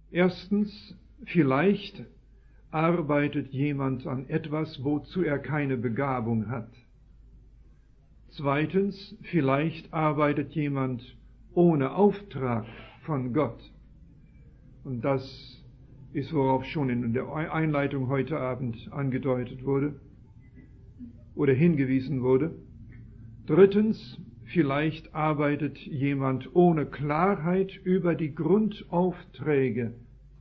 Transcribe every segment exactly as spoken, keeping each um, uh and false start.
Erstens, vielleicht arbeitet jemand an etwas, wozu er keine Begabung hat. Zweitens, vielleicht arbeitet jemand ohne Auftrag von Gott. Und das ist, worauf schon in der Einleitung heute Abend angedeutet wurde oder hingewiesen wurde. Drittens, vielleicht arbeitet jemand ohne Klarheit über die Grundaufträge.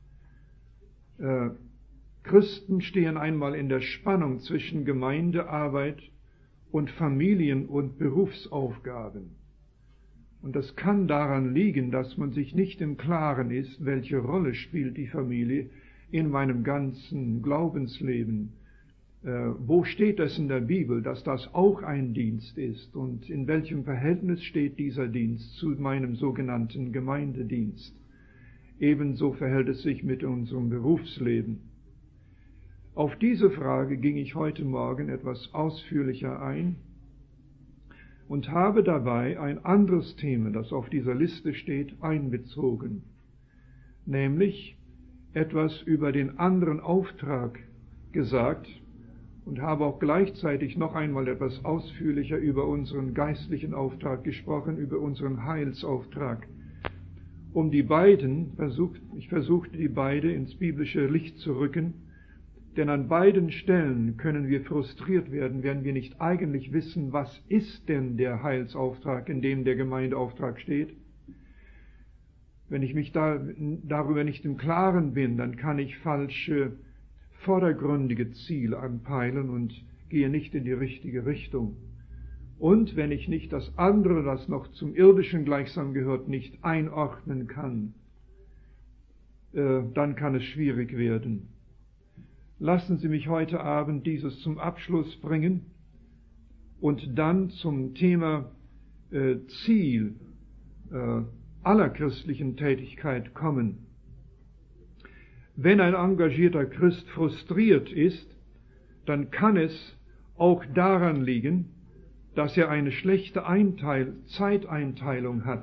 Äh, Christen stehen einmal in der Spannung zwischen Gemeindearbeit und Familien- und Berufsaufgaben. Und das kann daran liegen, dass man sich nicht im Klaren ist, welche Rolle spielt die Familie in meinem ganzen Glaubensleben. Äh, wo steht es in der Bibel, dass das auch ein Dienst ist? Und in welchem Verhältnis steht dieser Dienst zu meinem sogenannten Gemeindedienst? Ebenso verhält es sich mit unserem Berufsleben. Auf diese Frage ging ich heute Morgen etwas ausführlicher ein und habe dabei ein anderes Thema, das auf dieser Liste steht, einbezogen, nämlich etwas über den anderen Auftrag gesagt und habe auch gleichzeitig noch einmal etwas ausführlicher über unseren geistlichen Auftrag gesprochen, über unseren Heilsauftrag. Um die beiden, versucht, ich versuchte die beide ins biblische Licht zu rücken, denn an beiden Stellen können wir frustriert werden, wenn wir nicht eigentlich wissen, was ist denn der Heilsauftrag, in dem der Gemeindeauftrag steht. Wenn ich mich da, darüber nicht im Klaren bin, dann kann ich falsche, vordergründige Ziele anpeilen und gehe nicht in die richtige Richtung. Und wenn ich nicht das andere, das noch zum Irdischen gleichsam gehört, nicht einordnen kann, äh, dann kann es schwierig werden. Lassen Sie mich heute Abend dieses zum Abschluss bringen und dann zum Thema äh, Ziel äh, aller christlichen Tätigkeit kommen. Wenn ein engagierter Christ frustriert ist, dann kann es auch daran liegen, dass er eine schlechte Einteil- Zeiteinteilung hat.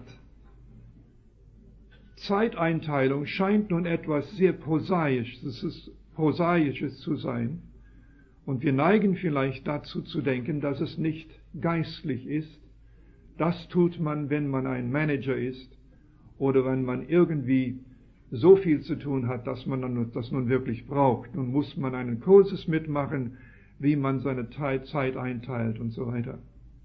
Zeiteinteilung scheint nun etwas sehr Prosaisches, das ist Prosaisches zu sein, und wir neigen vielleicht dazu zu denken, dass es nicht geistlich ist. Das tut man, wenn man ein Manager ist oder wenn man irgendwie so viel zu tun hat, dass man dann das nun wirklich braucht. Nun muss man einen Kurses mitmachen, wie man seine Zeit einteilt und so weiter.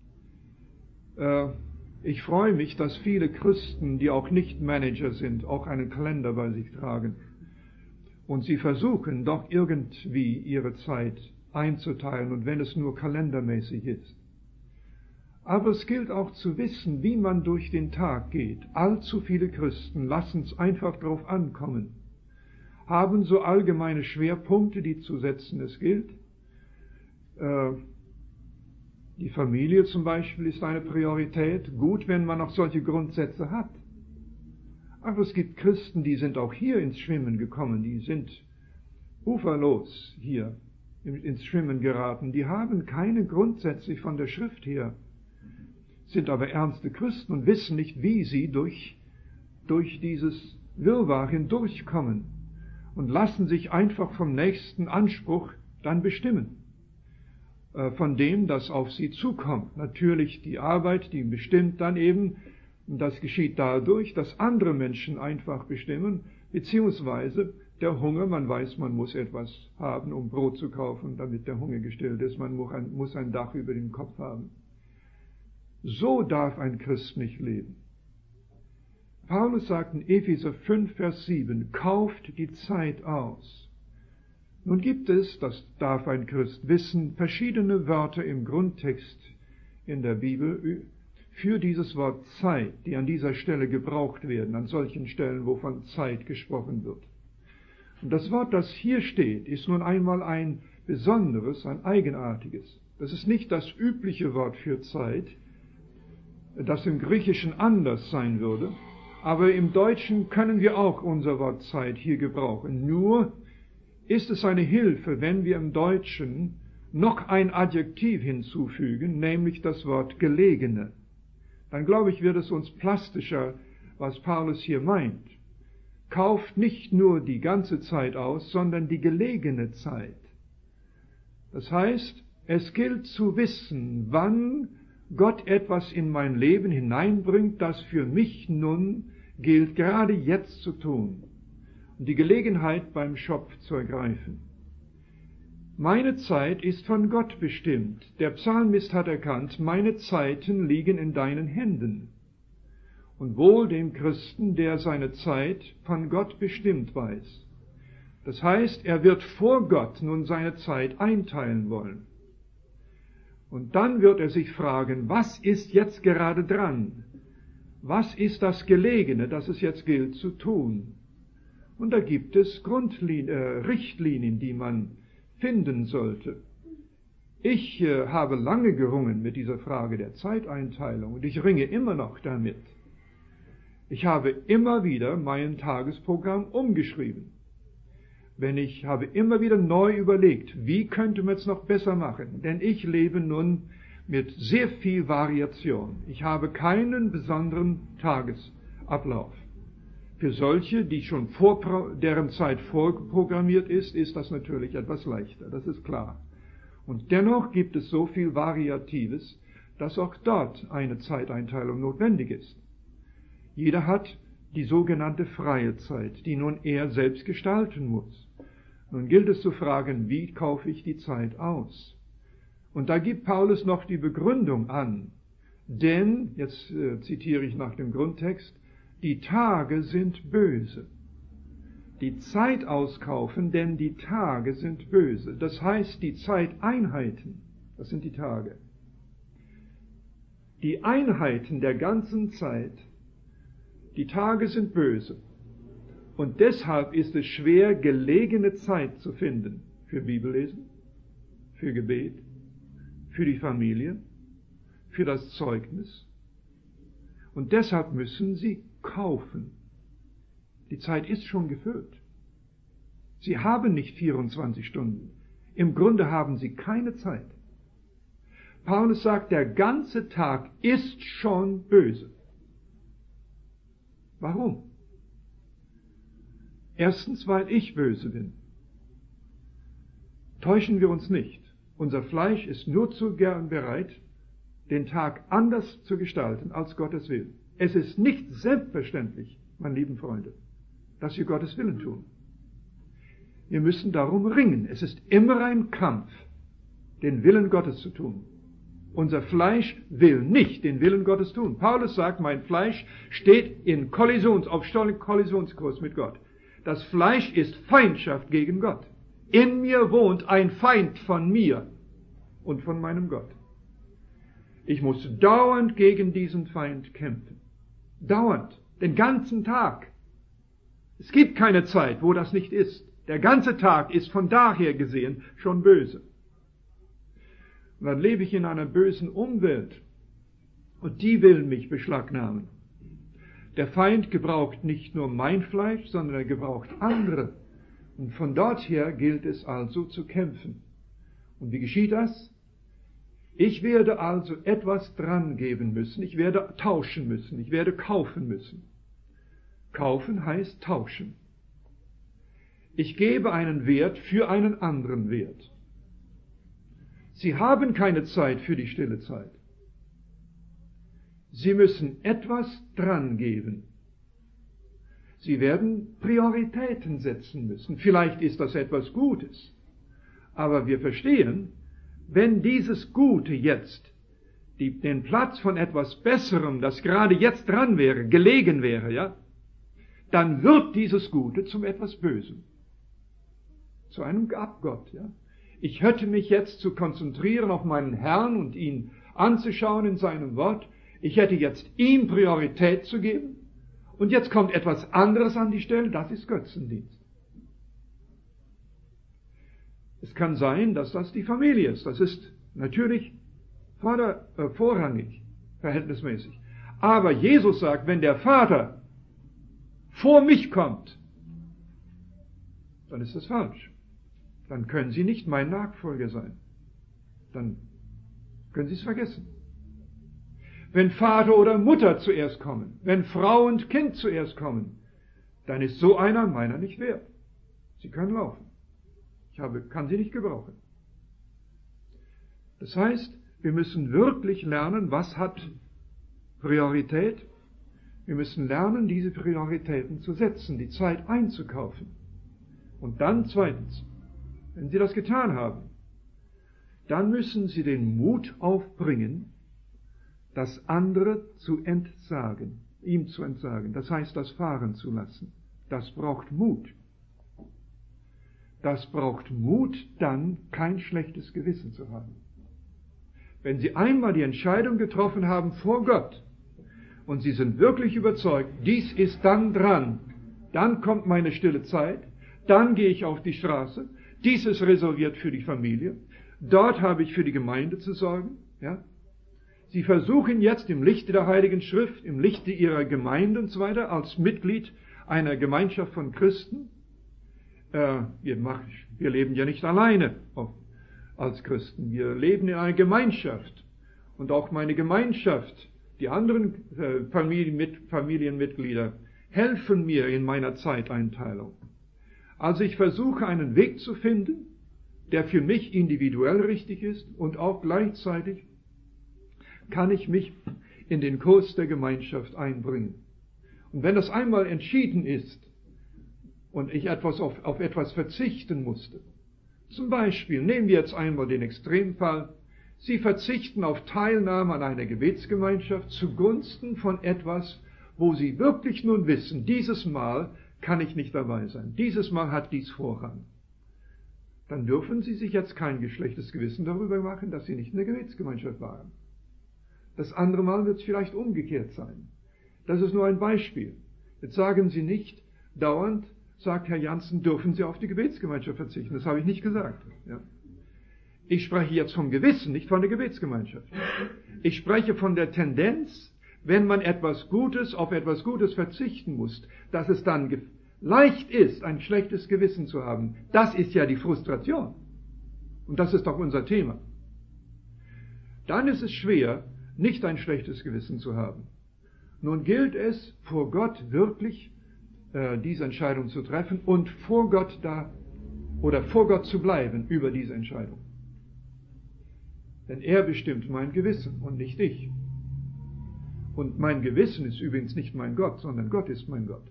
Ich freue mich, dass viele Christen, die auch nicht Manager sind, auch einen Kalender bei sich tragen. Und sie versuchen doch irgendwie ihre Zeit einzuteilen, und wenn es nur kalendermäßig ist. Aber es gilt auch zu wissen, wie man durch den Tag geht. Allzu viele Christen lassen es einfach drauf ankommen, haben so allgemeine Schwerpunkte, die zu setzen es gilt. Äh, die Familie zum Beispiel ist eine Priorität. Gut, wenn man auch solche Grundsätze hat. Aber es gibt Christen, die sind auch hier ins Schwimmen gekommen, die sind uferlos hier ins Schwimmen geraten. Die haben keine Grundsätze von der Schrift her, sind aber ernste Christen und wissen nicht, wie sie durch, durch dieses Wirrwarr hindurchkommen und lassen sich einfach vom nächsten Anspruch dann bestimmen, äh, von dem, das auf sie zukommt. Natürlich die Arbeit, die bestimmt dann eben. Und das geschieht dadurch, dass andere Menschen einfach bestimmen, beziehungsweise der Hunger, man weiß, man muss etwas haben, um Brot zu kaufen, damit der Hunger gestillt ist, man muss ein, muss ein Dach über dem Kopf haben. So darf ein Christ nicht leben. Paulus sagt in Epheser fünf, Vers sieben, kauft die Zeit aus. Nun gibt es, das darf ein Christ wissen, verschiedene Wörter im Grundtext in der Bibel für dieses Wort Zeit, die an dieser Stelle gebraucht werden, an solchen Stellen, wo von Zeit gesprochen wird. Und das Wort, das hier steht, ist nun einmal ein besonderes, ein eigenartiges. Das ist nicht das übliche Wort für Zeit, das im Griechischen anders sein würde, aber im Deutschen können wir auch unser Wort Zeit hier gebrauchen. Nur ist es eine Hilfe, wenn wir im Deutschen noch ein Adjektiv hinzufügen, nämlich das Wort gelegene. Dann, glaube ich, wird es uns plastischer, was Paulus hier meint. kauft nicht nur die ganze Zeit aus, sondern die gelegene Zeit. Das heißt, es gilt zu wissen, wann Gott etwas in mein Leben hineinbringt, das für mich nun gilt, gerade jetzt zu tun und die Gelegenheit beim Schopf zu ergreifen. Meine Zeit ist von Gott bestimmt. Der Psalmist hat erkannt, meine Zeiten liegen in deinen Händen. Und wohl dem Christen, der seine Zeit von Gott bestimmt weiß. Das heißt, er wird vor Gott nun seine Zeit einteilen wollen. Und dann wird er sich fragen, was ist jetzt gerade dran? Was ist das Gelegene, das es jetzt gilt zu tun? Und da gibt es Grundlin- äh, Richtlinien, die man finden sollte. Ich äh, habe lange gerungen mit dieser Frage der Zeiteinteilung und ich ringe immer noch damit. Ich habe immer wieder mein Tagesprogramm umgeschrieben. Wenn ich habe immer wieder neu überlegt, wie könnte man es noch besser machen? Denn ich lebe nun mit sehr viel Variation. Ich habe keinen besonderen Tagesablauf. Für solche, die schon vor, deren Zeit vorprogrammiert ist, ist das natürlich etwas leichter, das ist klar. Und dennoch gibt es so viel Variatives, dass auch dort eine Zeiteinteilung notwendig ist. Jeder hat die sogenannte freie Zeit, die nun er selbst gestalten muss. Nun gilt es zu fragen, wie kaufe ich die Zeit aus? Und da gibt Paulus noch die Begründung an. Denn, jetzt äh, zitiere ich nach dem Grundtext, die Tage sind böse. Die Zeit auskaufen, denn die Tage sind böse. Das heißt, die Zeiteinheiten, das sind die Tage. Die Einheiten der ganzen Zeit, die Tage sind böse. Und deshalb ist es schwer, gelegene Zeit zu finden für Bibellesen, für Gebet, für die Familie, für das Zeugnis. Und deshalb müssen sie kaufen. Die Zeit ist schon gefüllt. Sie haben nicht vierundzwanzig Stunden. Im Grunde haben sie keine Zeit. Paulus sagt, der ganze Tag ist schon böse. Warum? Erstens, weil ich böse bin. Täuschen wir uns nicht. Unser Fleisch ist nur zu gern bereit, den Tag anders zu gestalten, als Gottes Willen. Es ist nicht selbstverständlich, meine lieben Freunde, dass wir Gottes Willen tun. Wir müssen darum ringen. Es ist immer ein Kampf, den Willen Gottes zu tun. Unser Fleisch will nicht den Willen Gottes tun. Paulus sagt, mein Fleisch steht in Kollisions, auf Kollisionskurs mit Gott. Das Fleisch ist Feindschaft gegen Gott. In mir wohnt ein Feind von mir und von meinem Gott. Ich muss dauernd gegen diesen Feind kämpfen. Dauernd, den ganzen Tag. Es gibt keine Zeit, wo das nicht ist. Der ganze Tag ist von daher gesehen schon böse. Und dann lebe ich in einer bösen Umwelt und die will mich beschlagnahmen. Der Feind gebraucht nicht nur mein Fleisch, sondern er gebraucht andere. Und von dort her gilt es also zu kämpfen. Und wie geschieht das? Ich werde also etwas dran geben müssen. Ich werde tauschen müssen. Ich werde kaufen müssen. Kaufen heißt tauschen. Ich gebe einen Wert für einen anderen Wert. Sie haben keine Zeit für die stille Zeit. Sie müssen etwas dran geben. Sie werden Prioritäten setzen müssen. Vielleicht ist das etwas Gutes. Aber wir verstehen, wenn dieses Gute jetzt die, den Platz von etwas Besserem, das gerade jetzt dran wäre, gelegen wäre, ja, dann wird dieses Gute zum etwas Bösem. Zu einem Abgott, ja. Ich hätte mich jetzt zu konzentrieren auf meinen Herrn und ihn anzuschauen in seinem Wort. Ich hätte jetzt ihm Priorität zu geben. Und jetzt kommt etwas anderes an die Stelle, das ist Götzendienst. Es kann sein, dass das die Familie ist. Das ist natürlich vorder, äh, vorrangig, verhältnismäßig. Aber Jesus sagt, wenn der Vater vor mich kommt, dann ist das falsch. Dann können Sie nicht mein Nachfolger sein. Dann können Sie es vergessen. Wenn Vater oder Mutter zuerst kommen, wenn Frau und Kind zuerst kommen, dann ist so einer meiner nicht wert. Sie können laufen. Ich habe, kann sie nicht gebrauchen. Das heißt, wir müssen wirklich lernen, was hat Priorität. Wir müssen lernen, diese Prioritäten zu setzen, die Zeit einzukaufen. Und dann zweitens, wenn Sie das getan haben, dann müssen Sie den Mut aufbringen, das andere zu entsagen, ihm zu entsagen. Das heißt, das fahren zu lassen. Das braucht Mut. Das braucht Mut, dann kein schlechtes Gewissen zu haben. Wenn Sie einmal die Entscheidung getroffen haben vor Gott und Sie sind wirklich überzeugt, dies ist dann dran, dann kommt meine stille Zeit, dann gehe ich auf die Straße, dies ist reserviert für die Familie, dort habe ich für die Gemeinde zu sorgen. Ja? Sie versuchen jetzt im Lichte der Heiligen Schrift, im Lichte Ihrer Gemeinde und so weiter, als Mitglied einer Gemeinschaft von Christen, äh, wir, machen, wir leben ja nicht alleine als Christen, wir leben in einer Gemeinschaft. Und auch meine Gemeinschaft, die anderen äh, Familien, Familienmitglieder, helfen mir in meiner Zeiteinteilung. Also ich versuche einen Weg zu finden, der für mich individuell richtig ist und auch gleichzeitig kann ich mich in den Kurs der Gemeinschaft einbringen. Und wenn das einmal entschieden ist und ich etwas auf, auf etwas verzichten musste, zum Beispiel, nehmen wir jetzt einmal den Extremfall, Sie verzichten auf Teilnahme an einer Gebetsgemeinschaft zugunsten von etwas, wo Sie wirklich nun wissen, dieses Mal kann ich nicht dabei sein, dieses Mal hat dies Vorrang. Dann dürfen Sie sich jetzt kein schlechtes Gewissen darüber machen, dass Sie nicht in der Gebetsgemeinschaft waren. Das andere Mal wird es vielleicht umgekehrt sein. Das ist nur ein Beispiel. Jetzt sagen Sie nicht dauernd, sagt Herr Jansen, dürfen Sie auf die Gebetsgemeinschaft verzichten. Das habe ich nicht gesagt. Ja. Ich spreche jetzt vom Gewissen, nicht von der Gebetsgemeinschaft. Ich spreche von der Tendenz, wenn man etwas Gutes auf etwas Gutes verzichten muss, dass es dann leicht ist, ein schlechtes Gewissen zu haben. Das ist ja die Frustration. Und das ist doch unser Thema. Dann ist es schwer, nicht ein schlechtes Gewissen zu haben. Nun gilt es, vor Gott wirklich äh, diese Entscheidung zu treffen und vor Gott da oder vor Gott zu bleiben über diese Entscheidung. Denn er bestimmt mein Gewissen und nicht ich. Und mein Gewissen ist übrigens nicht mein Gott, sondern Gott ist mein Gott.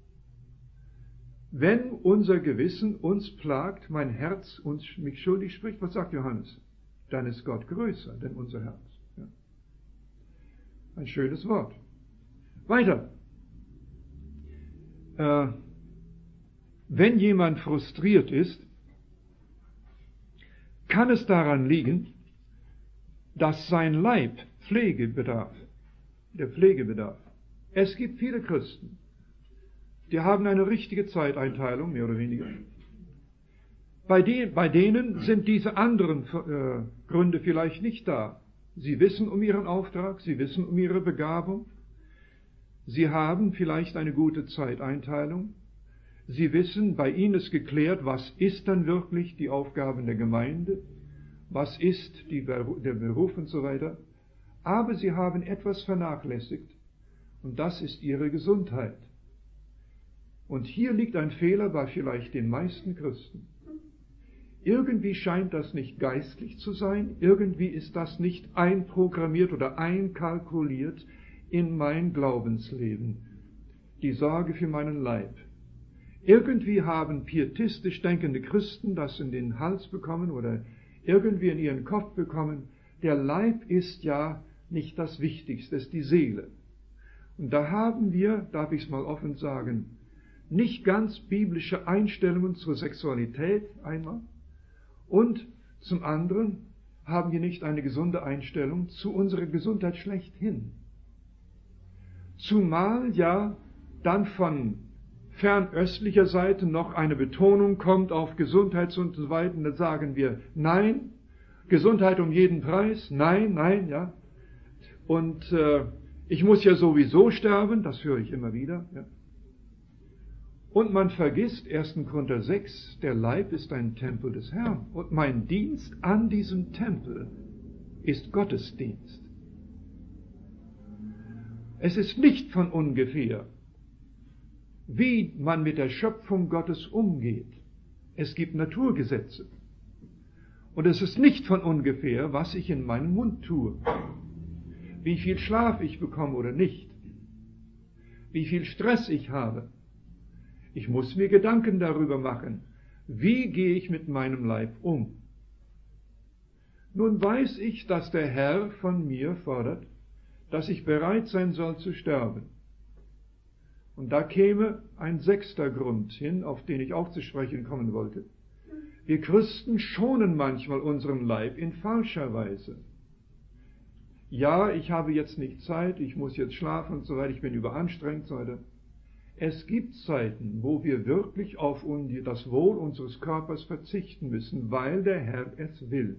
Wenn unser Gewissen uns plagt, mein Herz uns mich schuldig spricht, was sagt Johannes? Dann ist Gott größer denn unser Herz. Ja. Ein schönes Wort. Weiter. Äh, wenn jemand frustriert ist, kann es daran liegen, dass sein Leib Pflege bedarf. Der Pflegebedarf. Es gibt viele Christen, die haben eine richtige Zeiteinteilung, mehr oder weniger. Bei, de, bei denen sind diese anderen äh, Gründe vielleicht nicht da. Sie wissen um ihren Auftrag, sie wissen um ihre Begabung, sie haben vielleicht eine gute Zeiteinteilung, sie wissen, bei ihnen ist geklärt, was ist dann wirklich die Aufgabe der Gemeinde, was ist die, der Beruf und so weiter, aber sie haben etwas vernachlässigt und das ist ihre Gesundheit. Und hier liegt ein Fehler bei vielleicht den meisten Christen. Irgendwie scheint das nicht geistlich zu sein, irgendwie ist das nicht einprogrammiert oder einkalkuliert in mein Glaubensleben, die Sorge für meinen Leib. Irgendwie haben pietistisch denkende Christen das in den Hals bekommen oder irgendwie in ihren Kopf bekommen, der Leib ist ja nicht das Wichtigste, es ist die Seele. Und da haben wir, darf ich es mal offen sagen, nicht ganz biblische Einstellungen zur Sexualität einmal und zum anderen haben wir nicht eine gesunde Einstellung zu unserer Gesundheit schlechthin. Zumal ja dann von fernöstlicher Seite noch eine Betonung kommt auf Gesundheit und so weiter, und dann sagen wir, nein, Gesundheit um jeden Preis, nein, nein, ja. Und äh, ich muss ja sowieso sterben, das höre ich immer wieder, ja. Und man vergisst, erster Korinther sechs, der Leib ist ein Tempel des Herrn. Und mein Dienst an diesem Tempel ist Gottesdienst. Es ist nicht von ungefähr, wie man mit der Schöpfung Gottes umgeht. Es gibt Naturgesetze. Und es ist nicht von ungefähr, was ich in meinen Mund tue, wie viel Schlaf ich bekomme oder nicht, wie viel Stress ich habe. Ich muss mir Gedanken darüber machen, wie gehe ich mit meinem Leib um. Nun weiß ich, dass der Herr von mir fordert, dass ich bereit sein soll zu sterben. Und da käme ein sechster Grund hin, auf den ich auch zu sprechen kommen wollte. Wir Christen schonen manchmal unseren Leib in falscher Weise. Ja, ich habe jetzt nicht Zeit, ich muss jetzt schlafen und so weiter, ich bin überanstrengt und so weiter. Es gibt Zeiten, wo wir wirklich auf das Wohl unseres Körpers verzichten müssen, weil der Herr es will.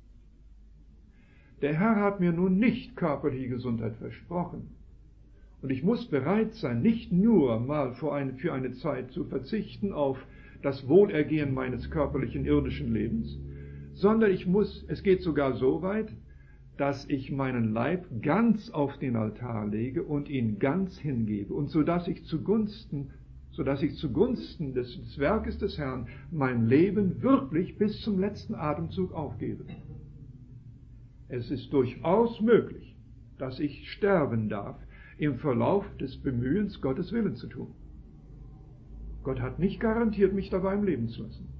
Der Herr hat mir nun nicht körperliche Gesundheit versprochen. Und ich muss bereit sein, nicht nur mal für eine, für eine Zeit zu verzichten auf das Wohlergehen meines körperlichen irdischen Lebens, sondern ich muss, es geht sogar so weit, dass ich meinen Leib ganz auf den Altar lege und ihn ganz hingebe, und so dass ich zugunsten, so dass ich zugunsten des, des Werkes des Herrn mein Leben wirklich bis zum letzten Atemzug aufgebe. Es ist durchaus möglich, dass ich sterben darf im Verlauf des Bemühens, Gottes Willen zu tun. Gott hat nicht garantiert, mich dabei im Leben zu lassen.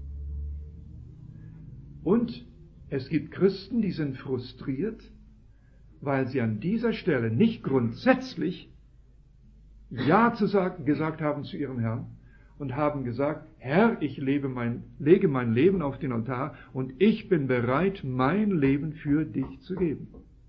Und es gibt Christen, die sind frustriert, weil sie an dieser Stelle nicht grundsätzlich Ja zu sagen, gesagt haben zu ihrem Herrn und haben gesagt, Herr, ich lebe mein, lege mein Leben auf den Altar und ich bin bereit, mein Leben für dich zu geben.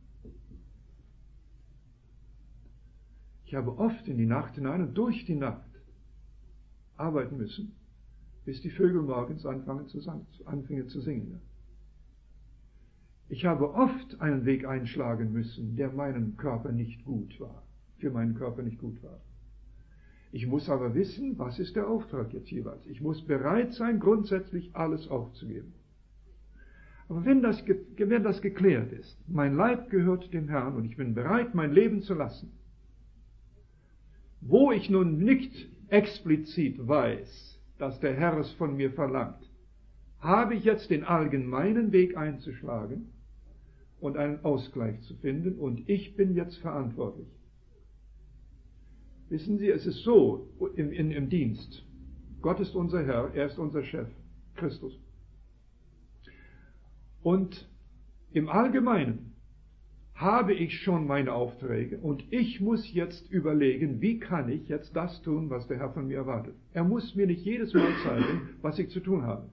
Ich habe oft in die Nacht hinein und durch die Nacht arbeiten müssen, bis die Vögel morgens anfangen zu, anfangen zu singen. Ich habe oft einen Weg einschlagen müssen, der meinem Körper nicht gut war, für meinen Körper nicht gut war. Ich muss aber wissen, was ist der Auftrag jetzt jeweils. Ich muss bereit sein, grundsätzlich alles aufzugeben. Aber wenn das, wenn das geklärt ist, mein Leib gehört dem Herrn und ich bin bereit, mein Leben zu lassen, wo ich nun nicht explizit weiß, dass der Herr es von mir verlangt, habe ich jetzt den allgemeinen Weg einzuschlagen und einen Ausgleich zu finden, und ich bin jetzt verantwortlich. Wissen Sie, es ist so im, im, im Dienst. Gott ist unser Herr, er ist unser Chef, Christus. Und im Allgemeinen habe ich schon meine Aufträge und ich muss jetzt überlegen, wie kann ich jetzt das tun, was der Herr von mir erwartet. Er muss mir nicht jedes Mal zeigen, was ich zu tun habe.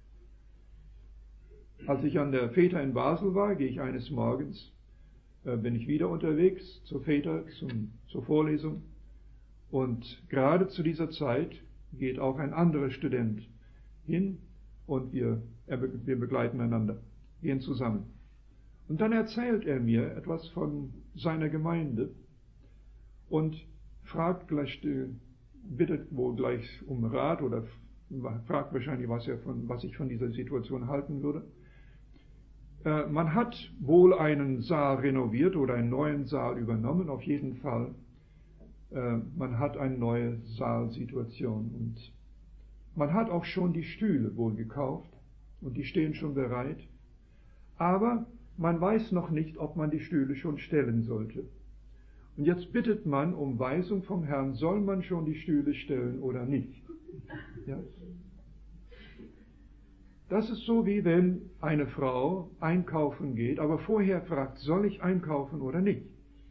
Als ich an der Feta in Basel war, gehe ich eines Morgens, äh, bin ich wieder unterwegs zur Feta, zum, zur Vorlesung. Und gerade zu dieser Zeit geht auch ein anderer Student hin und wir, er, wir begleiten einander, gehen zusammen. Und dann erzählt er mir etwas von seiner Gemeinde und fragt gleich, bittet wohl gleich um Rat oder fragt wahrscheinlich, was, er von, was ich von dieser Situation halten würde. Äh, man hat wohl einen Saal renoviert oder einen neuen Saal übernommen, auf jeden Fall. Äh, man hat eine neue Saalsituation und man hat auch schon die Stühle wohl gekauft und die stehen schon bereit. Aber man weiß noch nicht, ob man die Stühle schon stellen sollte. Und jetzt bittet man um Weisung vom Herrn, soll man schon die Stühle stellen oder nicht? Ja. Das ist so, wie wenn eine Frau einkaufen geht, aber vorher fragt, soll ich einkaufen oder nicht?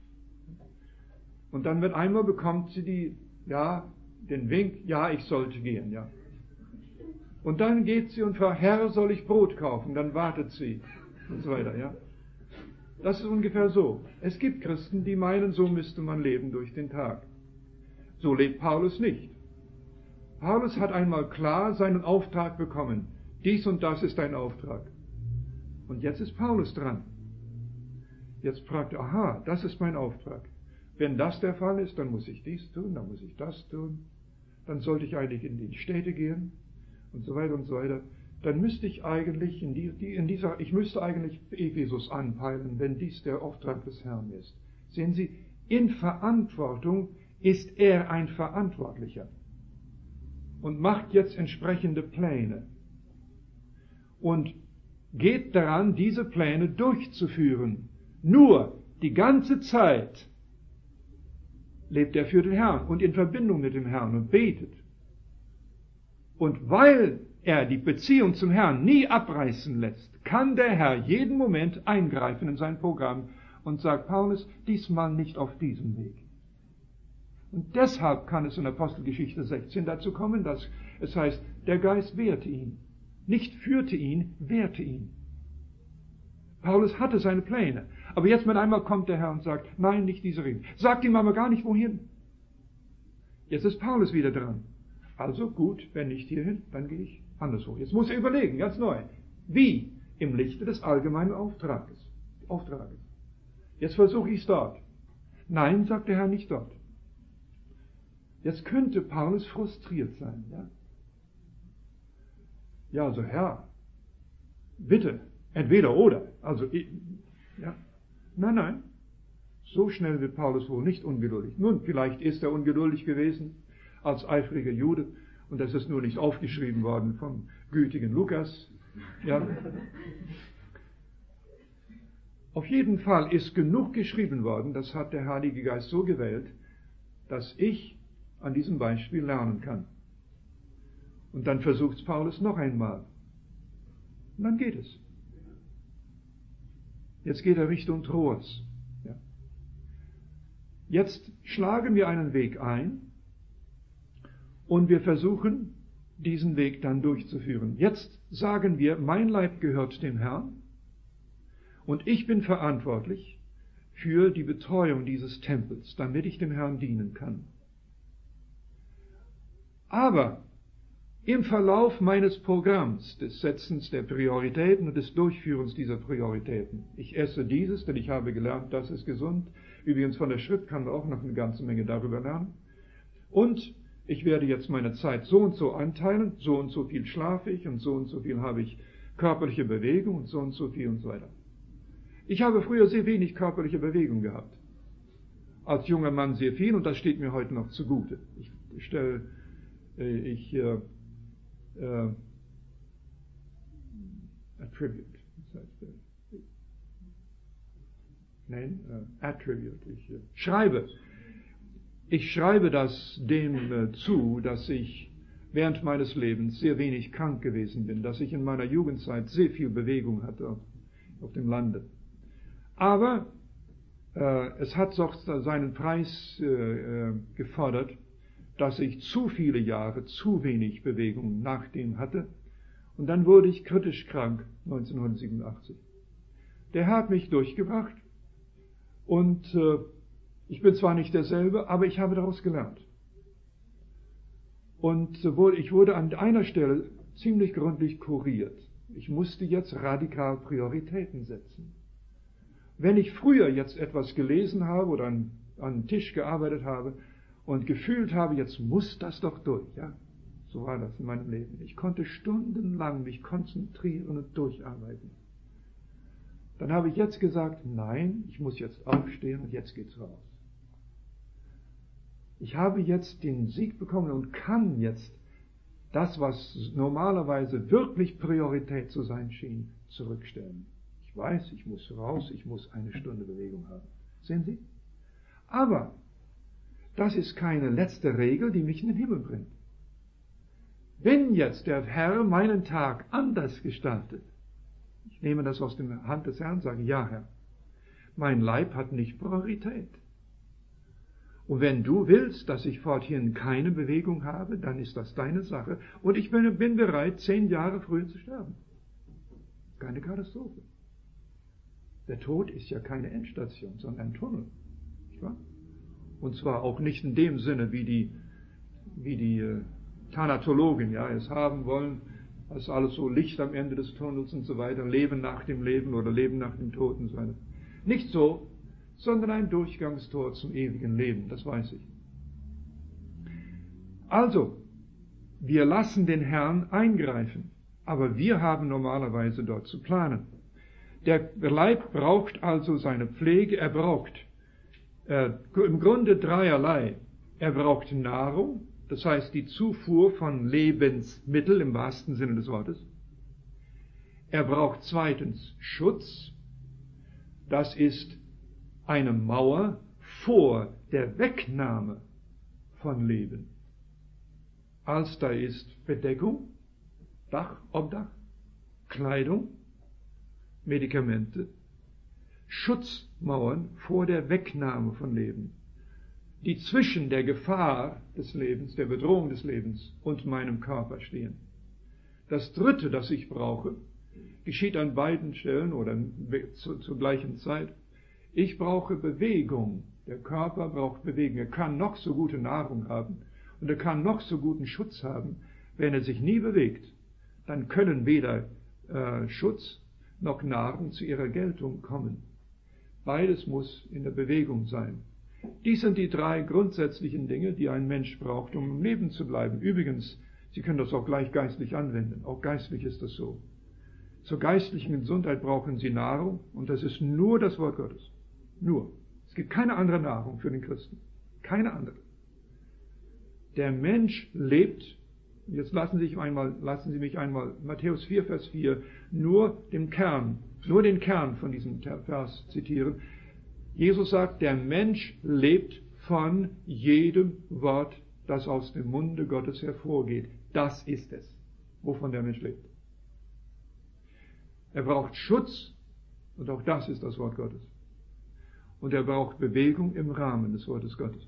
Und dann wird einmal bekommt sie die, ja, den Wink, ja, ich sollte gehen, ja. Und dann geht sie und fragt, Herr, soll ich Brot kaufen? Dann wartet sie und so weiter, ja. Das ist ungefähr so. Es gibt Christen, die meinen, so müsste man leben durch den Tag. So lebt Paulus nicht. Paulus hat einmal klar seinen Auftrag bekommen. Dies und das ist dein Auftrag. Und jetzt ist Paulus dran. Jetzt fragt er, aha, das ist mein Auftrag. Wenn das der Fall ist, dann muss ich dies tun, dann muss ich das tun. Dann sollte ich eigentlich in die Städte gehen und so weiter und so weiter. Dann müsste ich eigentlich in, die, in dieser, ich müsste eigentlich Ephesus anpeilen, wenn dies der Auftrag des Herrn ist. Sehen Sie, in Verantwortung ist er ein Verantwortlicher und macht jetzt entsprechende Pläne und geht daran, diese Pläne durchzuführen. Nur die ganze Zeit lebt er für den Herrn und in Verbindung mit dem Herrn und betet. Und weil er die Beziehung zum Herrn nie abreißen lässt, kann der Herr jeden Moment eingreifen in sein Programm und sagt, Paulus, diesmal nicht auf diesem Weg. Und deshalb kann es in Apostelgeschichte sechzehn dazu kommen, dass es heißt, der Geist wehrte ihn. Nicht führte ihn, wehrte ihn. Paulus hatte seine Pläne. Aber jetzt mit einmal kommt der Herr und sagt, nein, nicht diese Richtung. Sagt ihm aber gar nicht, wohin. Jetzt ist Paulus wieder dran. Also gut, wenn nicht hierhin, dann gehe ich anderswo. Jetzt muss er überlegen, ganz neu. Wie? Im Lichte des allgemeinen Auftrages. Auftrages. Jetzt versuche ich es dort. Nein, sagt der Herr, nicht dort. Jetzt könnte Paulus frustriert sein. Ja, ja also Herr, bitte, entweder oder. Also, ja, nein, nein. So schnell wird Paulus wohl nicht ungeduldig. Nun, vielleicht ist er ungeduldig gewesen als eifriger Jude und das ist nur nicht aufgeschrieben worden vom gütigen Lukas. Ja. Auf jeden Fall ist genug geschrieben worden, das hat der Heilige Geist so gewählt, dass ich an diesem Beispiel lernen kann. Und dann versucht es Paulus noch einmal. Und dann geht es. Jetzt geht er Richtung Troas. Ja. Jetzt schlagen wir einen Weg ein und wir versuchen, diesen Weg dann durchzuführen. Jetzt sagen wir, mein Leib gehört dem Herrn und ich bin verantwortlich für die Betreuung dieses Tempels, damit ich dem Herrn dienen kann. Aber im Verlauf meines Programms, des Setzens der Prioritäten und des Durchführens dieser Prioritäten, ich esse dieses, denn ich habe gelernt, das ist gesund. Übrigens von der Schrift kann man auch noch eine ganze Menge darüber lernen. Und ich werde jetzt meine Zeit so und so einteilen, so und so viel schlafe ich und so und so viel habe ich körperliche Bewegung und so und so viel und so weiter. Ich habe früher sehr wenig körperliche Bewegung gehabt. Als junger Mann sehr viel und das steht mir heute noch zugute. Ich stelle, ich, äh, äh, attribute, nein, äh, attribute, ich äh, schreibe. Ich schreibe das dem äh, zu, dass ich während meines Lebens sehr wenig krank gewesen bin, dass ich in meiner Jugendzeit sehr viel Bewegung hatte auf, auf dem Lande. Aber äh, es hat doch seinen Preis äh, gefordert, dass ich zu viele Jahre zu wenig Bewegung nach dem hatte. Und dann wurde ich kritisch krank, neunzehnhundertsiebenundachtzig. Der Herr hat mich durchgebracht und äh, ich bin zwar nicht derselbe, aber ich habe daraus gelernt. Und äh, ich wurde an einer Stelle ziemlich gründlich kuriert. Ich musste jetzt radikal Prioritäten setzen. Wenn ich früher jetzt etwas gelesen habe oder an, an einen Tisch gearbeitet habe und gefühlt habe, jetzt muss das doch durch, ja, so war das in meinem Leben. Ich konnte stundenlang mich konzentrieren und durcharbeiten. Dann habe ich jetzt gesagt, nein, ich muss jetzt aufstehen und jetzt geht's raus. Ich habe jetzt den Sieg bekommen und kann jetzt das, was normalerweise wirklich Priorität zu sein schien, zurückstellen. Ich weiß, ich muss raus, ich muss eine Stunde Bewegung haben. Sehen Sie? Aber das ist keine letzte Regel, die mich in den Himmel bringt. Wenn jetzt der Herr meinen Tag anders gestaltet, ich nehme das aus der Hand des Herrn und sage, ja Herr, mein Leib hat nicht Priorität. Und wenn du willst, dass ich forthin keine Bewegung habe, dann ist das deine Sache. Und ich bin, bin bereit, zehn Jahre früher zu sterben. Keine Katastrophe. Der Tod ist ja keine Endstation, sondern ein Tunnel. Nicht wahr? Und zwar auch nicht in dem Sinne, wie die, wie die äh, Thanatologen ja, es haben wollen, als alles so Licht am Ende des Tunnels und so weiter, Leben nach dem Leben oder Leben nach dem Tod und so weiter. Nicht so, sondern ein Durchgangstor zum ewigen Leben, das weiß ich. Also, wir lassen den Herrn eingreifen, aber wir haben normalerweise dort zu planen. Der Leib braucht also seine Pflege, er braucht äh, im Grunde dreierlei. er braucht Nahrung, das heißt die Zufuhr von Lebensmitteln im wahrsten Sinne des Wortes. Er braucht zweitens Schutz, das ist eine Mauer vor der Wegnahme von Leben. Als da ist Bedeckung, Dach, Obdach, Kleidung, Medikamente, Schutzmauern vor der Wegnahme von Leben, die zwischen der Gefahr des Lebens, der Bedrohung des Lebens und meinem Körper stehen. Das Dritte, das ich brauche, geschieht an beiden Stellen oder zu, zur gleichen Zeit. Ich brauche Bewegung. Der Körper braucht Bewegung. Er kann noch so gute Nahrung haben und er kann noch so guten Schutz haben. Wenn er sich nie bewegt, dann können weder äh, Schutz noch Nahrung zu ihrer Geltung kommen. Beides muss in der Bewegung sein. Dies sind die drei grundsätzlichen Dinge, die ein Mensch braucht, um im Leben zu bleiben. Übrigens, Sie können das auch gleich geistlich anwenden. Auch geistlich ist das so. Zur geistlichen Gesundheit brauchen Sie Nahrung und das ist nur das Wort Gottes. Nur. Es gibt keine andere Nahrung für den Christen. Keine andere. Der Mensch lebt, jetzt lassen Sie, mich einmal, lassen Sie mich einmal Matthäus vier, Vers vier, nur den Kern, nur den Kern von diesem Vers zitieren. Jesus sagt, der Mensch lebt von jedem Wort, das aus dem Munde Gottes hervorgeht. Das ist es, wovon der Mensch lebt. Er braucht Schutz, und auch das ist das Wort Gottes. Und er braucht Bewegung im Rahmen des Wortes Gottes.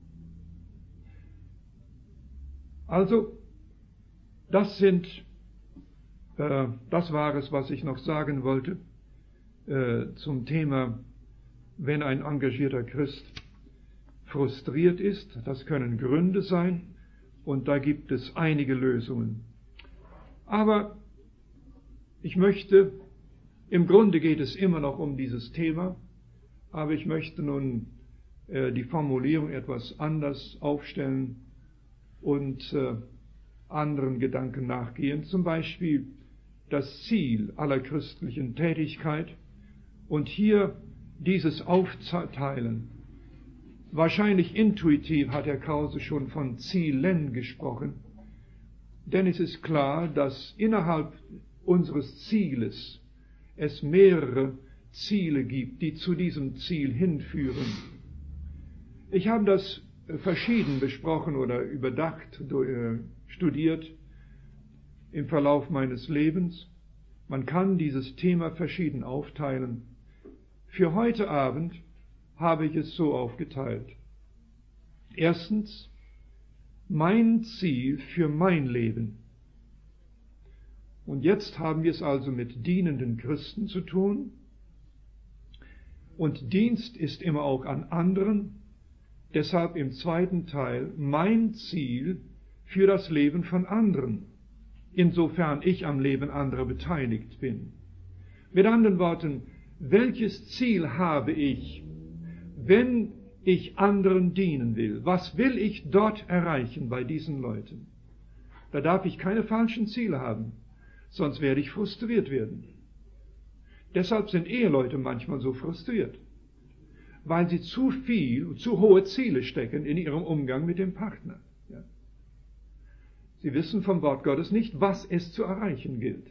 Also, das sind, äh, das war es, was ich noch sagen wollte äh, zum Thema, wenn ein engagierter Christ frustriert ist. Das können Gründe sein und da gibt es einige Lösungen. Aber ich möchte, im Grunde geht es immer noch um dieses Thema, aber ich möchte nun äh, die Formulierung etwas anders aufstellen und äh, anderen Gedanken nachgehen, zum Beispiel das Ziel aller christlichen Tätigkeit und hier dieses Aufteilen. Wahrscheinlich intuitiv hat Herr Krause schon von Zielen gesprochen, denn es ist klar, dass innerhalb unseres Zieles es mehrere Ziele gibt, die zu diesem Ziel hinführen. Ich habe das verschieden besprochen oder überdacht, studiert im Verlauf meines Lebens. Man kann dieses Thema verschieden aufteilen. Für heute Abend habe ich es so aufgeteilt. Erstens, mein Ziel für mein Leben. Und jetzt haben wir es also mit dienenden Christen zu tun. Und Dienst ist immer auch an anderen. Deshalb im zweiten Teil mein Ziel für das Leben von anderen, insofern ich am Leben anderer beteiligt bin. Mit anderen Worten, welches Ziel habe ich, wenn ich anderen dienen will? Was will ich dort erreichen bei diesen Leuten? Da darf ich keine falschen Ziele haben, sonst werde ich frustriert werden. Deshalb sind Eheleute manchmal so frustriert, weil sie zu viel, zu hohe Ziele stecken in ihrem Umgang mit dem Partner. Ja. Sie wissen vom Wort Gottes nicht, was es zu erreichen gilt.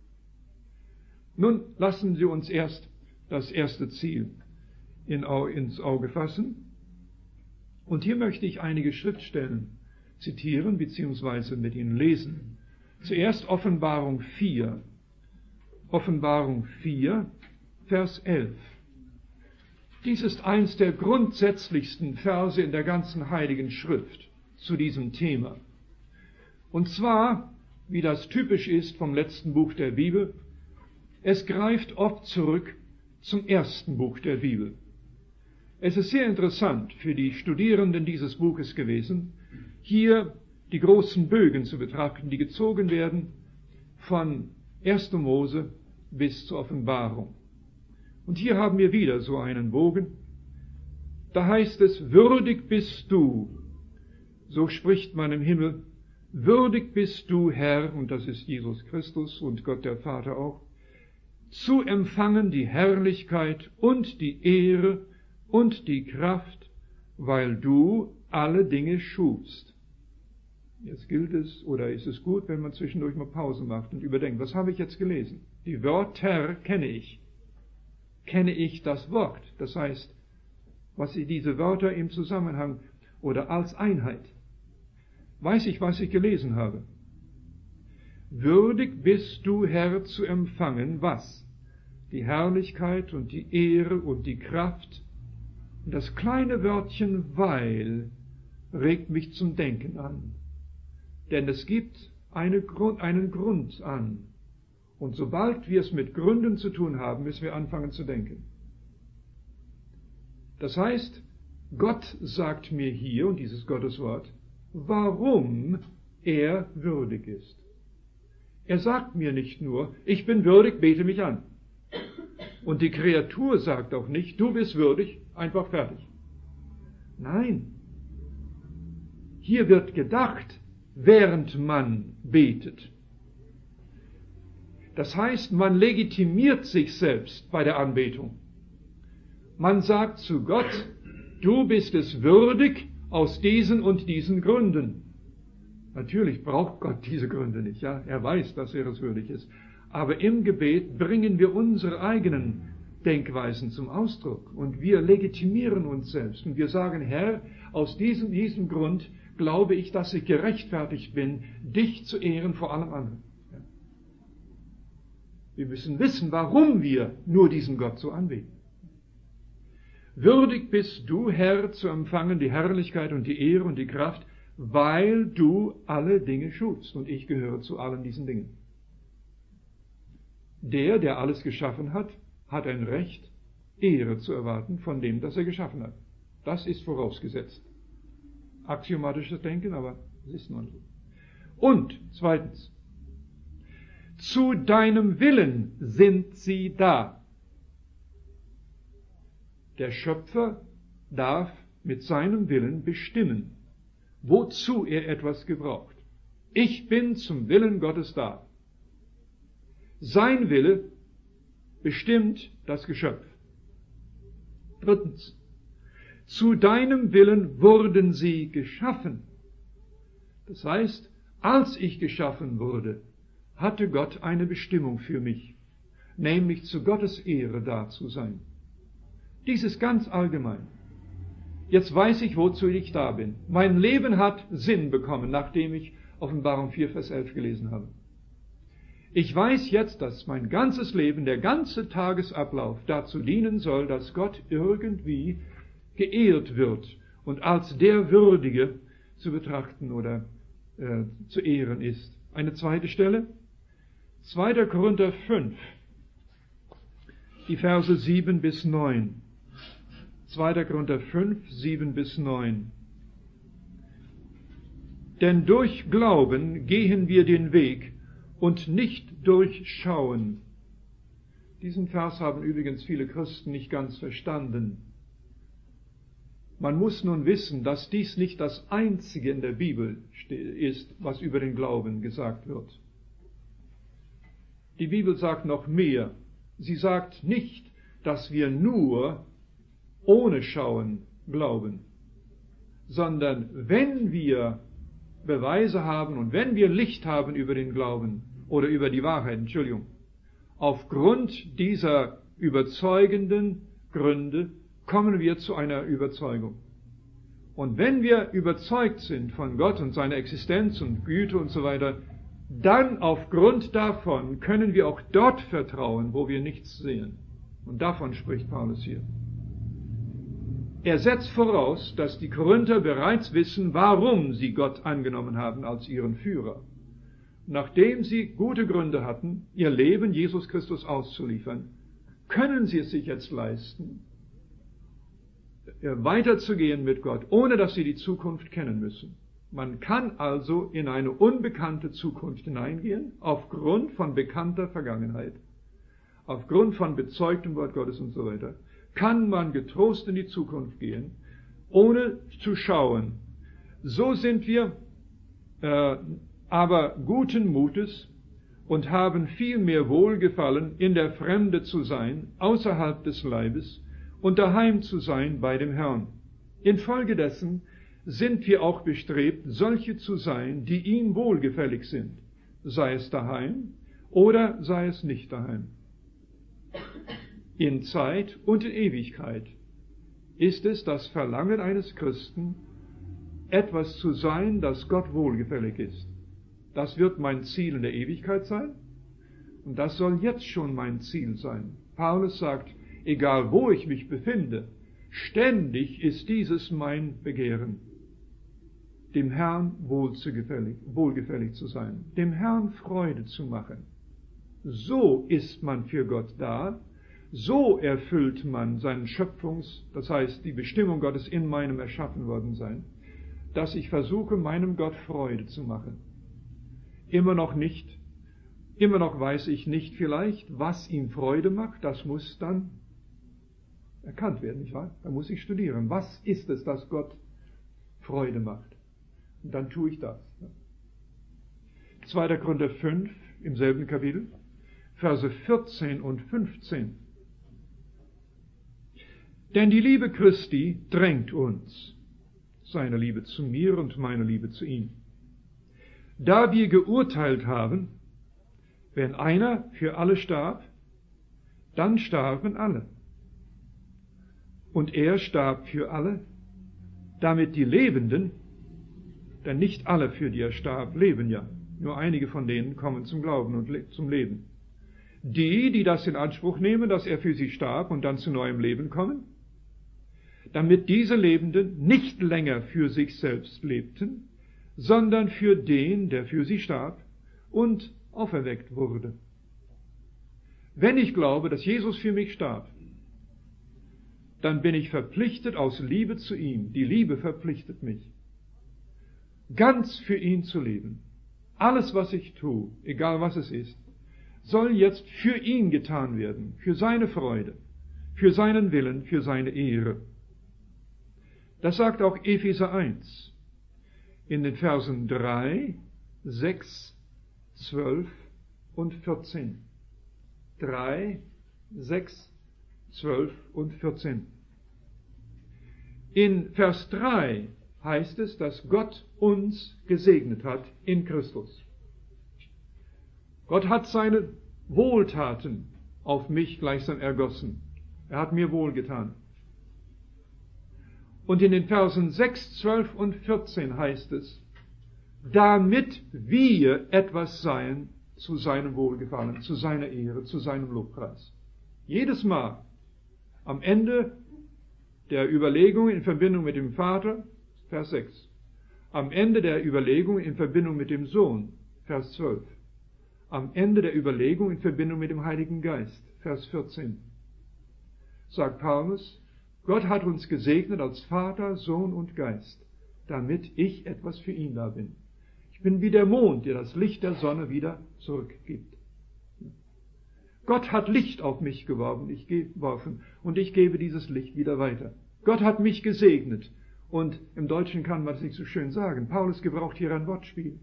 Nun lassen Sie uns erst das erste Ziel in, ins Auge fassen. Und hier möchte ich einige Schriftstellen zitieren bzw. mit Ihnen lesen. Zuerst Offenbarung vier. Offenbarung vier, Vers elf. Dies ist eins der grundsätzlichsten Verse in der ganzen Heiligen Schrift zu diesem Thema. Und zwar, wie das typisch ist vom letzten Buch der Bibel, es greift oft zurück zum ersten Buch der Bibel. Es ist sehr interessant für die Studierenden dieses Buches gewesen, hier die großen Bögen zu betrachten, die gezogen werden von erster Mose bis zur Offenbarung. Und hier haben wir wieder so einen Bogen. Da heißt es, würdig bist du, so spricht man im Himmel, würdig bist du, Herr, und das ist Jesus Christus und Gott der Vater auch, zu empfangen die Herrlichkeit und die Ehre und die Kraft, weil du alle Dinge schufst. Jetzt gilt es, oder ist es gut, wenn man zwischendurch mal Pause macht und überdenkt, was habe ich jetzt gelesen? Die Wörter kenne ich. Kenne ich das Wort? Das heißt, was ich diese Wörter im Zusammenhang oder als Einheit. Weiß ich, was ich gelesen habe? Würdig bist du, Herr, zu empfangen, was? Die Herrlichkeit und die Ehre und die Kraft. Und das kleine Wörtchen weil regt mich zum Denken an. Denn es gibt eine Grund, einen Grund an. Und sobald wir es mit Gründen zu tun haben, müssen wir anfangen zu denken. Das heißt, Gott sagt mir hier, und dieses Gotteswort, warum er würdig ist. Er sagt mir nicht nur, ich bin würdig, bete mich an. Und die Kreatur sagt auch nicht, du bist würdig, einfach fertig. Nein. Hier wird gedacht, während man betet. Das heißt, man legitimiert sich selbst bei der Anbetung. Man sagt zu Gott, du bist es würdig aus diesen und diesen Gründen. Natürlich braucht Gott diese Gründe nicht, ja. Er weiß, dass er es würdig ist. Aber im Gebet bringen wir unsere eigenen Denkweisen zum Ausdruck und wir legitimieren uns selbst und wir sagen, Herr, aus diesem, diesem Grund glaube ich, dass ich gerechtfertigt bin, dich zu ehren vor allem anderen. Ja. Wir müssen wissen, warum wir nur diesen Gott so anbeten. Würdig bist du, Herr, zu empfangen die Herrlichkeit und die Ehre und die Kraft, weil du alle Dinge schufst und ich gehöre zu allen diesen Dingen. Der, der alles geschaffen hat, hat ein Recht, Ehre zu erwarten von dem, das er geschaffen hat. Das ist vorausgesetzt. Axiomatisches Denken, aber es ist nun so. Und, zweitens, zu deinem Willen sind sie da. Der Schöpfer darf mit seinem Willen bestimmen, wozu er etwas gebraucht. Ich bin zum Willen Gottes da. Sein Wille bestimmt das Geschöpf. Drittens, zu deinem Willen wurden sie geschaffen. Das heißt, als ich geschaffen wurde, hatte Gott eine Bestimmung für mich, nämlich zu Gottes Ehre da zu sein. Dies ist ganz allgemein. Jetzt weiß ich, wozu ich da bin. Mein Leben hat Sinn bekommen, nachdem ich Offenbarung vier, Vers elf gelesen habe. Ich weiß jetzt, dass mein ganzes Leben, der ganze Tagesablauf dazu dienen soll, dass Gott irgendwie geehrt wird und als der Würdige zu betrachten oder äh, zu ehren ist. Eine zweite Stelle, zweiter Korinther fünf, die Verse sieben bis neun. zweiter Korinther fünf, sieben bis neun. Denn durch Glauben gehen wir den Weg und nicht durch Schauen. Diesen Vers haben übrigens viele Christen nicht ganz verstanden. Man muss nun wissen, dass dies nicht das Einzige in der Bibel ist, was über den Glauben gesagt wird. Die Bibel sagt noch mehr. Sie sagt nicht, dass wir nur ohne Schauen glauben, sondern wenn wir Beweise haben und wenn wir Licht haben über den Glauben oder über die Wahrheit, Entschuldigung, aufgrund dieser überzeugenden Gründe kommen wir zu einer Überzeugung. Und wenn wir überzeugt sind von Gott und seiner Existenz und Güte und so weiter, dann aufgrund davon können wir auch dort vertrauen, wo wir nichts sehen. Und davon spricht Paulus hier. Er setzt voraus, dass die Korinther bereits wissen, warum sie Gott angenommen haben als ihren Führer. Nachdem sie gute Gründe hatten, ihr Leben Jesus Christus auszuliefern, können sie es sich jetzt leisten, weiterzugehen mit Gott, ohne dass sie die Zukunft kennen müssen. Man kann also in eine unbekannte Zukunft hineingehen, aufgrund von bekannter Vergangenheit, aufgrund von bezeugtem Wort Gottes und so weiter. Kann man getrost in die Zukunft gehen, ohne zu schauen. So sind wir äh, aber guten Mutes und haben viel mehr Wohlgefallen, in der Fremde zu sein, außerhalb des Leibes und daheim zu sein bei dem Herrn. Infolgedessen sind wir auch bestrebt, solche zu sein, die ihm wohlgefällig sind, sei es daheim oder sei es nicht daheim. In Zeit und in Ewigkeit ist es das Verlangen eines Christen, etwas zu sein, das Gott wohlgefällig ist. Das wird mein Ziel in der Ewigkeit sein und das soll jetzt schon mein Ziel sein. Paulus sagt, egal wo ich mich befinde, ständig ist dieses mein Begehren, dem Herrn wohlgefällig, wohlgefällig zu sein, dem Herrn Freude zu machen. So ist man für Gott da, so erfüllt man seinen Schöpfungs, das heißt die Bestimmung Gottes in meinem erschaffen worden sein, dass ich versuche, meinem Gott Freude zu machen. Immer noch nicht, immer noch weiß ich nicht vielleicht, was ihm Freude macht, das muss dann erkannt werden, nicht wahr? Da muss ich studieren. Was ist es, das Gott Freude macht? Und dann tue ich das. zweiter. Korinther fünf, im selben Kapitel, Verse vierzehn und fünfzehn. Denn die Liebe Christi drängt uns, seine Liebe zu mir und meine Liebe zu ihm. Da wir geurteilt haben, wenn einer für alle starb, dann starben alle. Und er starb für alle, damit die Lebenden, denn nicht alle, für die er starb, leben ja. Nur einige von denen kommen zum Glauben und le- zum Leben. Die, die das in Anspruch nehmen, dass er für sie starb und dann zu neuem Leben kommen, damit diese Lebenden nicht länger für sich selbst lebten, sondern für den, der für sie starb und auferweckt wurde. Wenn ich glaube, dass Jesus für mich starb, dann bin ich verpflichtet aus Liebe zu ihm. Die Liebe verpflichtet mich, ganz für ihn zu leben. Alles, was ich tue, egal was es ist, soll jetzt für ihn getan werden, für seine Freude, für seinen Willen, für seine Ehre. Das sagt auch Epheser eins in den Versen drei, sechs, zwölf und vierzehn. drei, sechs, zwölf und vierzehn. In Vers drei heißt es, dass Gott uns gesegnet hat in Christus. Gott hat seine Wohltaten auf mich gleichsam ergossen. Er hat mir wohlgetan. Und in den Versen sechs, zwölf und vierzehn heißt es, damit wir etwas seien zu seinem Wohlgefallen, zu seiner Ehre, zu seinem Lobpreis. Jedes Mal am Ende der Überlegung in Verbindung mit dem Vater, Vers sechs, am Ende der Überlegung in Verbindung mit dem Sohn, Vers zwölf, am Ende der Überlegung in Verbindung mit dem Heiligen Geist, Vers vierzehn, sagt Paulus, Gott hat uns gesegnet als Vater, Sohn und Geist, damit ich etwas für ihn da bin. Ich bin wie der Mond, der das Licht der Sonne wieder zurückgibt. Gott hat Licht auf mich geworfen, ich geworfen und ich gebe dieses Licht wieder weiter. Gott hat mich gesegnet. Und im Deutschen kann man es nicht so schön sagen. Paulus gebraucht hier ein Wortspiel.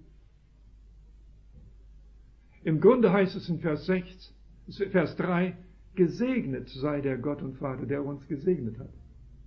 Im Grunde heißt es in Vers sechs, Vers drei, gesegnet sei der Gott und Vater, der uns gesegnet hat.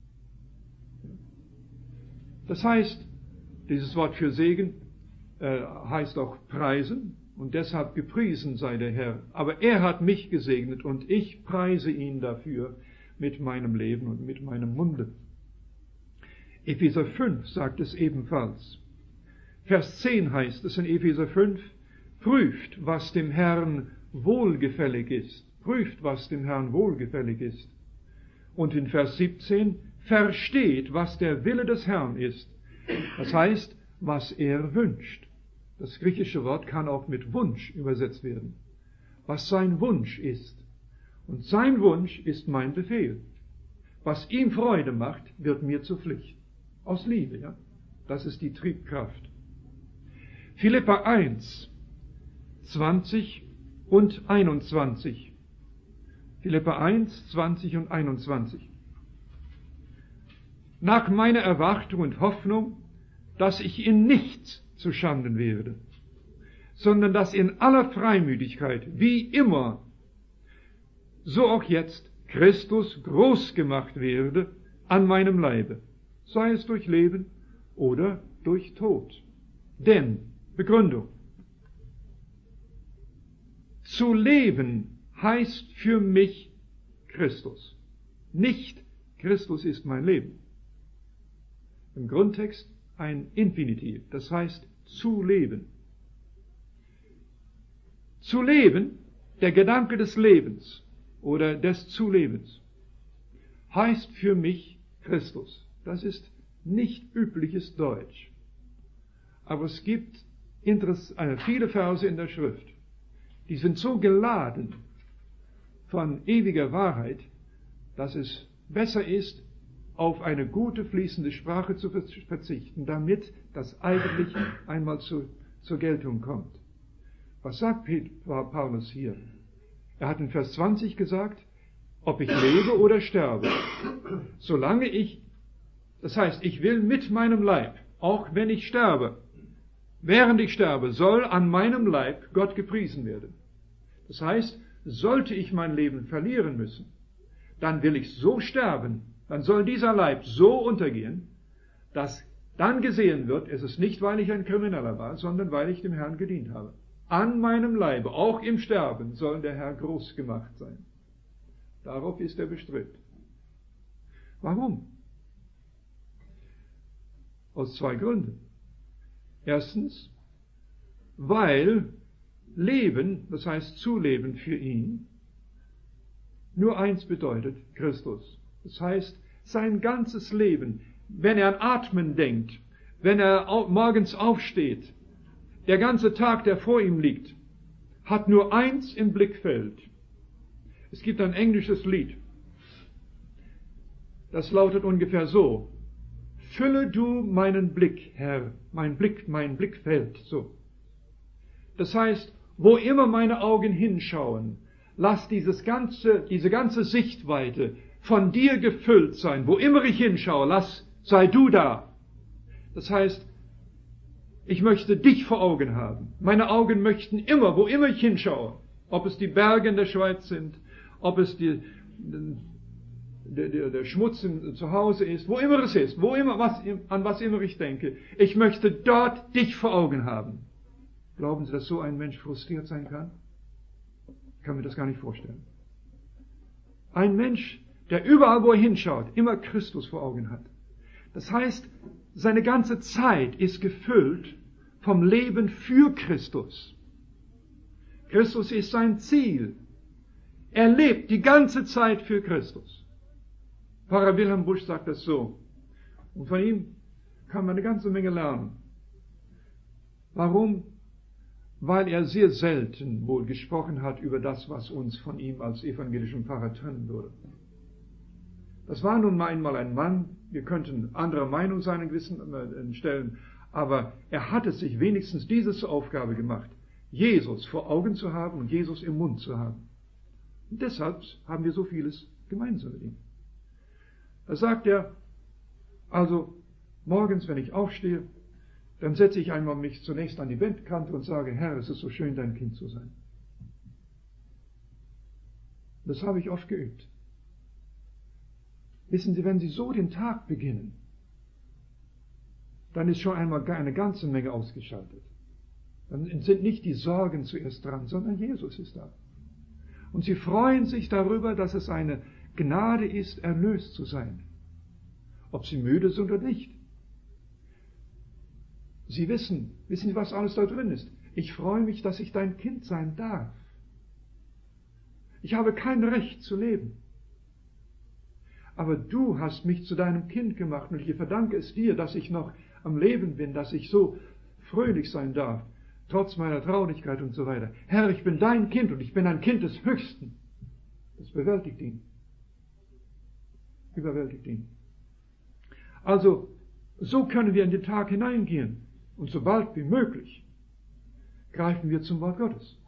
Das heißt, dieses Wort für Segen äh, heißt auch preisen und deshalb gepriesen sei der Herr. Aber er hat mich gesegnet und ich preise ihn dafür mit meinem Leben und mit meinem Munde. Epheser fünf sagt es ebenfalls. Vers zehn heißt es in Epheser fünf, prüft, was dem Herrn wohlgefällig ist. Prüft, was dem Herrn wohlgefällig ist. Und in Vers siebzehn, versteht, was der Wille des Herrn ist. Das heißt, was er wünscht. Das griechische Wort kann auch mit Wunsch übersetzt werden. Was sein Wunsch ist. Und sein Wunsch ist mein Befehl. Was ihm Freude macht, wird mir zur Pflicht. Aus Liebe, ja. Das ist die Triebkraft. Philipper eins, zwanzig und einundzwanzig. Philipper eins, zwanzig und einundzwanzig. Nach meiner Erwartung und Hoffnung, dass ich in nichts zu Schanden werde, sondern dass in aller Freimütigkeit, wie immer, so auch jetzt, Christus groß gemacht werde an meinem Leibe, sei es durch Leben oder durch Tod. Denn, Begründung, zu leben heißt für mich Christus. Nicht Christus ist mein Leben. Im Grundtext ein Infinitiv, das heißt zu leben. Zu leben, der Gedanke des Lebens oder des Zulebens, heißt für mich Christus. Das ist nicht übliches Deutsch. Aber es gibt äh, viele Verse in der Schrift, die sind so geladen von ewiger Wahrheit, dass es besser ist, auf eine gute fließende Sprache zu verzichten, damit das eigentlich einmal zu, zur Geltung kommt. Was sagt Paulus hier? Er hat in Vers zwanzig gesagt, ob ich lebe oder sterbe, solange ich, das heißt, ich will mit meinem Leib, auch wenn ich sterbe, während ich sterbe, soll an meinem Leib Gott gepriesen werden. Das heißt, sollte ich mein Leben verlieren müssen, dann will ich so sterben, dann soll dieser Leib so untergehen, dass dann gesehen wird, es ist nicht, weil ich ein Krimineller war, sondern weil ich dem Herrn gedient habe. An meinem Leibe, auch im Sterben, soll der Herr groß gemacht sein. Darauf ist er bestrebt. Warum? Aus zwei Gründen. Erstens, weil Leben, das heißt Zuleben für ihn, nur eins bedeutet, Christus. Das heißt, sein ganzes Leben, wenn er an Atmen denkt, wenn er morgens aufsteht, der ganze Tag, der vor ihm liegt, hat nur eins im Blickfeld. Es gibt ein englisches Lied, das lautet ungefähr so: Fülle du meinen Blick, Herr, mein Blick, mein Blickfeld, so. Das heißt, wo immer meine Augen hinschauen, lass dieses ganze, diese ganze Sichtweite von dir gefüllt sein. Wo immer ich hinschaue, lass, sei du da. Das heißt, ich möchte dich vor Augen haben. Meine Augen möchten immer, wo immer ich hinschaue, ob es die Berge in der Schweiz sind, ob es die, der, der, der Schmutz in, zu Hause ist, wo immer es ist, wo immer, was, an was immer ich denke, ich möchte dort dich vor Augen haben. Glauben Sie, dass so ein Mensch frustriert sein kann? Ich kann mir das gar nicht vorstellen. Ein Mensch, der überall, wo er hinschaut, immer Christus vor Augen hat. Das heißt, seine ganze Zeit ist gefüllt vom Leben für Christus. Christus ist sein Ziel. Er lebt die ganze Zeit für Christus. Pfarrer Wilhelm Busch sagt das so. Und von ihm kann man eine ganze Menge lernen. Warum? Weil er sehr selten wohl gesprochen hat über das, was uns von ihm als evangelischen Pfarrer trennen würde. Das war nun mal einmal ein Mann, wir könnten anderer Meinung sein in gewissen Stellen, aber er hat es sich wenigstens diese zur Aufgabe gemacht, Jesus vor Augen zu haben und Jesus im Mund zu haben. Und deshalb haben wir so vieles gemeinsam mit ihm. Da sagt er, also morgens, wenn ich aufstehe, dann setze ich einmal mich zunächst an die Bettkante und sage, Herr, es ist so schön, dein Kind zu sein. Das habe ich oft geübt. Wissen Sie, wenn Sie so den Tag beginnen, dann ist schon einmal eine ganze Menge ausgeschaltet. Dann sind nicht die Sorgen zuerst dran, sondern Jesus ist da. Und Sie freuen sich darüber, dass es eine Gnade ist, erlöst zu sein. Ob Sie müde sind oder nicht. Sie wissen, wissen Sie, was alles da drin ist? Ich freue mich, dass ich dein Kind sein darf. Ich habe kein Recht zu leben. Aber du hast mich zu deinem Kind gemacht und ich verdanke es dir, dass ich noch am Leben bin, dass ich so fröhlich sein darf, trotz meiner Traurigkeit und so weiter. Herr, ich bin dein Kind und ich bin ein Kind des Höchsten. Das bewältigt ihn. Überwältigt ihn. Also, so können wir in den Tag hineingehen und so bald wie möglich greifen wir zum Wort Gottes.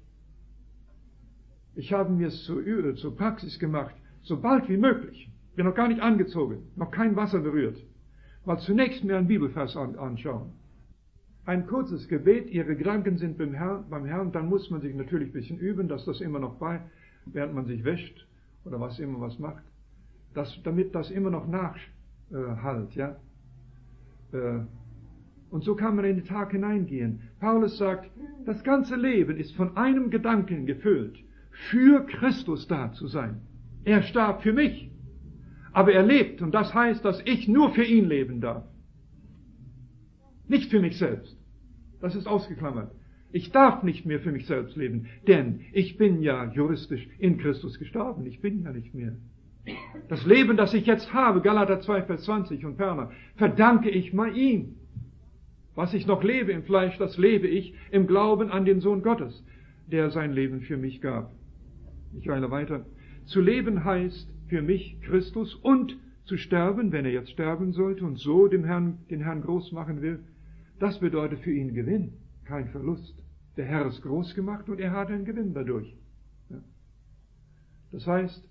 Ich habe mir es zur, zur Praxis gemacht, so bald wie möglich. Bin noch gar nicht angezogen, noch kein Wasser berührt. Mal zunächst mir einen Bibelvers an, anschauen. Ein kurzes Gebet, Ihre Gedanken sind beim Herrn, beim Herrn, dann muss man sich natürlich ein bisschen üben, dass das immer noch bei, während man sich wäscht oder was immer was macht, dass, damit das immer noch nachhallt, äh, ja. Äh, und so kann man in den Tag hineingehen. Paulus sagt, das ganze Leben ist von einem Gedanken gefüllt, für Christus da zu sein. Er starb für mich, aber er lebt, und das heißt, dass ich nur für ihn leben darf. Nicht für mich selbst. Das ist ausgeklammert. Ich darf nicht mehr für mich selbst leben, denn ich bin ja juristisch in Christus gestorben. Ich bin ja nicht mehr. Das Leben, das ich jetzt habe, Galater zwei, Vers zwanzig und ferner, verdanke ich mal ihm. Was ich noch lebe im Fleisch, das lebe ich im Glauben an den Sohn Gottes, der sein Leben für mich gab. Ich eile weiter. Zu leben heißt für mich Christus, und zu sterben, wenn er jetzt sterben sollte und so dem Herrn, den Herrn groß machen will, das bedeutet für ihn Gewinn, kein Verlust. Der Herr ist groß gemacht und er hat einen Gewinn dadurch. Ja. Das heißt,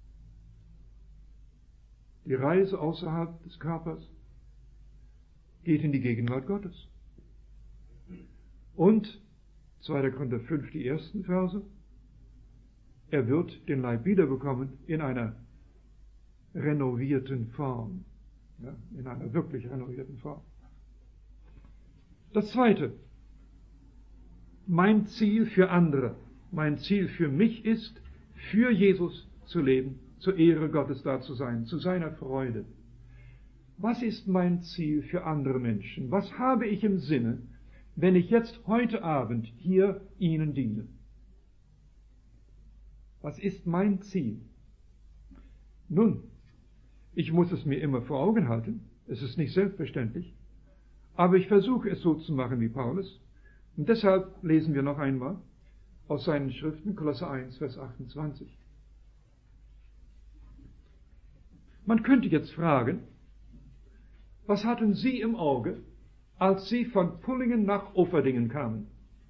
die Reise außerhalb des Körpers geht in die Gegenwart Gottes. Und, zweiter Korinther fünf, die ersten Verse, er wird den Leib wiederbekommen in einer renovierten Form. Ja, in einer wirklich renovierten Form. Das zweite, mein Ziel für andere, mein Ziel für mich ist, für Jesus zu leben, zur Ehre Gottes da zu sein, zu seiner Freude. Was ist mein Ziel für andere Menschen? Was habe ich im Sinne, wenn ich jetzt heute Abend hier ihnen diene? Was ist mein Ziel? Nun, ich muss es mir immer vor Augen halten. Es ist nicht selbstverständlich. Aber ich versuche es so zu machen wie Paulus. Und deshalb lesen wir noch einmal aus seinen Schriften, Kolosser eins, Vers achtundzwanzig. Man könnte jetzt fragen, was hatten Sie im Auge, als Sie von Pullingen nach Offerdingen kamen?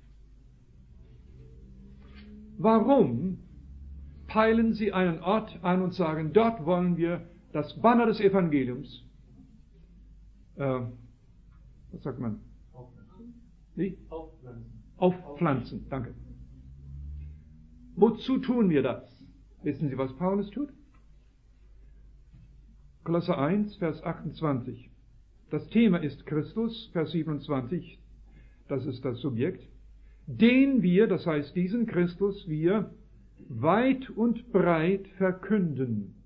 Warum peilen Sie einen Ort an und sagen, dort wollen wir das Banner des Evangeliums, äh, was sagt man? Aufpflanzen. Wie? Aufpflanzen. Aufpflanzen, danke. Wozu tun wir das? Wissen Sie, was Paulus tut? Kolosser eins, Vers achtundzwanzig. Das Thema ist Christus, Vers siebenundzwanzig, das ist das Subjekt, den wir, das heißt diesen Christus, wir weit und breit verkünden.